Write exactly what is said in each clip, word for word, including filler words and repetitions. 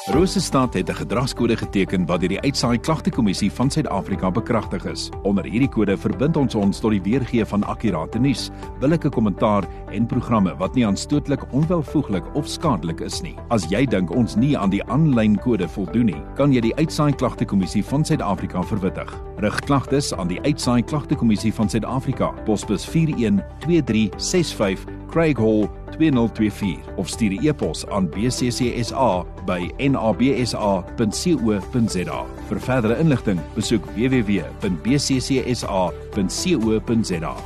Rosestad het 'n gedragskode geteken wat deur die Uitsaai Klagtekommissie van Suid-Afrika bekragtig is. Onder hierdie kode verbind ons ons tot die weergee van akkurate nuus, billike kommentaar en programme wat nie aanstootlik, onwelvoeglik of skadelik is nie. As jy dink ons nie aan die aanlyn kode voldoen nie, kan jy die Uitsaai Klagtekommissie van Suid-Afrika verwittig. Rig klagtes aan die Uitsaai Klagtekommissie van Suid-Afrika, posbus vier een twee drie ses vyf, Craig Hall twee nul twee vier of stuur 'n e-pos aan b c c s a by n a b s a punt co punt z a. Vir verdere inligting, besoek w w w punt b c c s a punt co punt z a.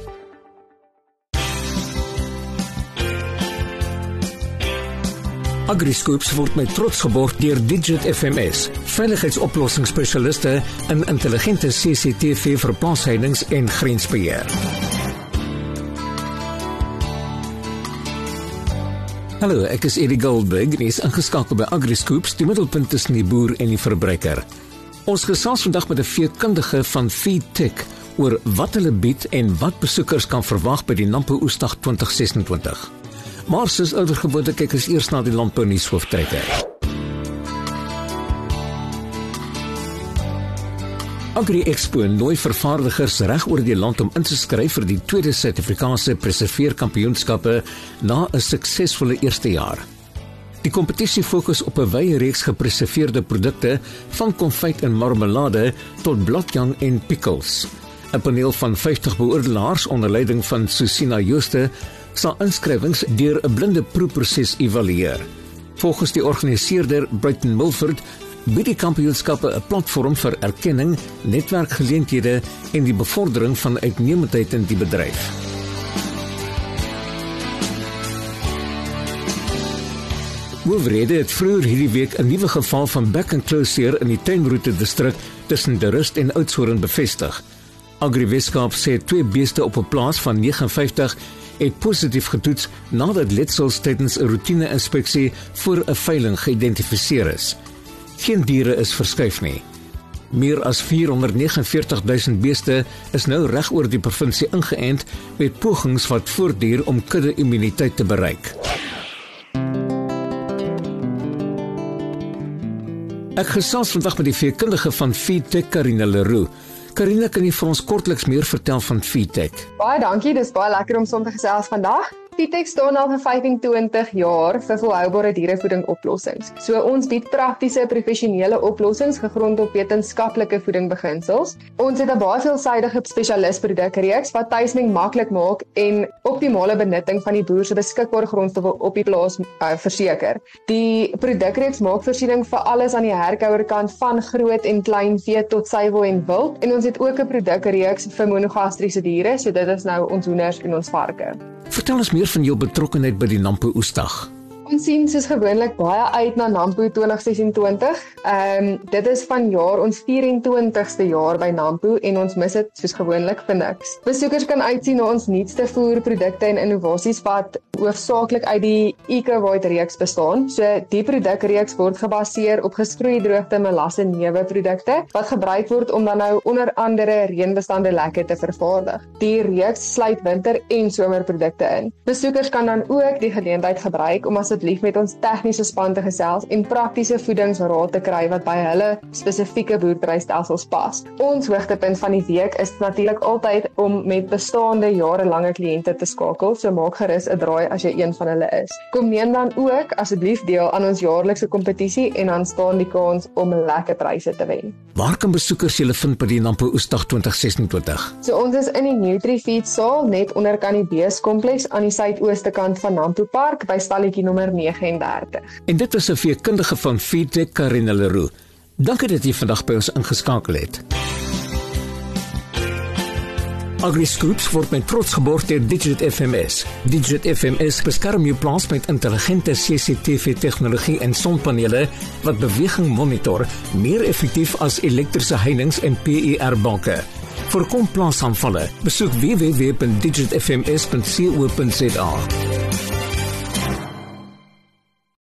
AgriScoops word met trots geborg deur Digit F M S, veiligheidsoplossingsspesialiste in intelligente C C T V vir plaasheidings en grensbeheer. Hallo, ek is Eddie Goldberg en is ingeskakel by AgriScoops, die middelpunt tussen die boer en die verbruiker. Ons gesels vandag met 'n veekundige van Feedtech oor wat hulle bied en wat besoekers kan verwag by die Nampo Oesdag twintig ses en twintig. Maar soos oudergewoonte kyk ons eers na die landbou nuus hooftrekke. Agri-Expo nooi vervaardigers reg oor die land om in te skryf vir die tweede Suid-Afrikaanse preserveerkampioenskappe na 'n suksesvolle eerste jaar. Die kompetisie fokus op 'n wye reeks gepreserveerde produkte van konfyt en marmelade tot bladjang en pickles. 'n Paneel van vyftig beoordelaars onder leiding van Susina Jooste sal inskrywings deur 'n blinde proeproses evalueer. Volgens die organiseerder Brighton Milford bied die kampioenskappe 'n platform vir erkenning, netwerkgeleenthede en die bevordering van uitnemendheid in die bedryf. Owerhede het vroeër hierdie week 'n nuwe geval van bek-en-klou-seer in die tuinroete distrik tussen De Rust en Oudtshoorn bevestig. Agri Weskaap sê twee beeste op 'n plaas van vyf nege vyf het positief getoets nadat letsels tydens 'n roetine-inspeksie voor 'n veiling geïdentifiseer is. Geen diere is verskuif nie. Meer as vierhonderdnegenenveertigduisend beeste is nou reg oor die provinsie ingeënt met pogings wat voortduur om kudde-immuniteit te bereik. Ek gesels vandag met die veekundige van Feedtech, Karina Leroux. Karina, kan jy vir ons kortliks meer vertel van Feedtech? Baie dankie, dis baie lekker om saam te gesels vandag. Feedtech staan al vir vyfentwintig jaar vir volhoubare dierevoeding oplossings. So ons bied praktiese, professionele oplossings gegrond op wetenskaplike voedingbeginsels. Ons het 'n baie veelsidige spesialisprodukreeks wat tuisning maklik maak en optimale benutting van die boer se beskikbare grondstowwe op die plaas uh, verseker. Die produkreeks maak voorsiening vir alles aan die herkouerkant van groot en klein vee tot suiwel en wild. En ons het ook 'n produkreeks vir monogastriese diere, so dit is nou ons hoenders en ons varke. Vertel ons meer van jou betrokkenheid by die Nampo Oesdag. Ons sien soos gewoonlik baie uit na Nampo twintig ses en twintig. Ehm um, dit is vanjaar ons vyf-en-twintigste jaar by Nampo en ons mis dit soos gewoonlik vir niks. Besoekers kan uitsien na ons nuutste voerprodukte en innovasies wat hoofsaaklik uit die EcoWhite reeks bestaan. So die produkreeks word gebaseer op geskroeidroogte melasse neuwe produkte wat gebruik word om dan nou onder andere reënbestande lekke te vervaardig. Die reeks sluit winter- en somerprodukte in. Besoekers kan dan ook die geleentheid gebruik om as lief met ons tegniese span te gesels en praktiese voedingsraad te kry wat by hulle spesifieke boerderystelsels pas. Ons hoogtepunt van die week is natuurlik altyd om met bestaande jarelange kliënte te skakel, so maak gerus 'n draai as jy een van hulle is. Kom neem dan ook asseblief deel aan ons jaarlikse kompetisie en dan staan die kans om lekker pryse te wen. Waar kan besoekers julle vind by die Nampo Oesdag twintig ses en twintig? So ons is in die Nutrifeed saal net onder kan die Beeskompleks aan die suidooste kant van Nampo Park by stalletjie nommer vyf nege dertig. En dit is 'n veekundige van Feedtech, Karina Leroux. Dankie dat jy vandag by ons ingeskakel het. AgriScoops word met trots geborg deur Digit F M S. Digit F M S beskerm jou plaas met intelligente C C T V-tegnologie en sonpanele wat beweging monitor, meer effektief as elektriese heininge en P E R-banke. Voorkom plaasaanvalle. Besoek w w w punt digit f m s punt co punt z a.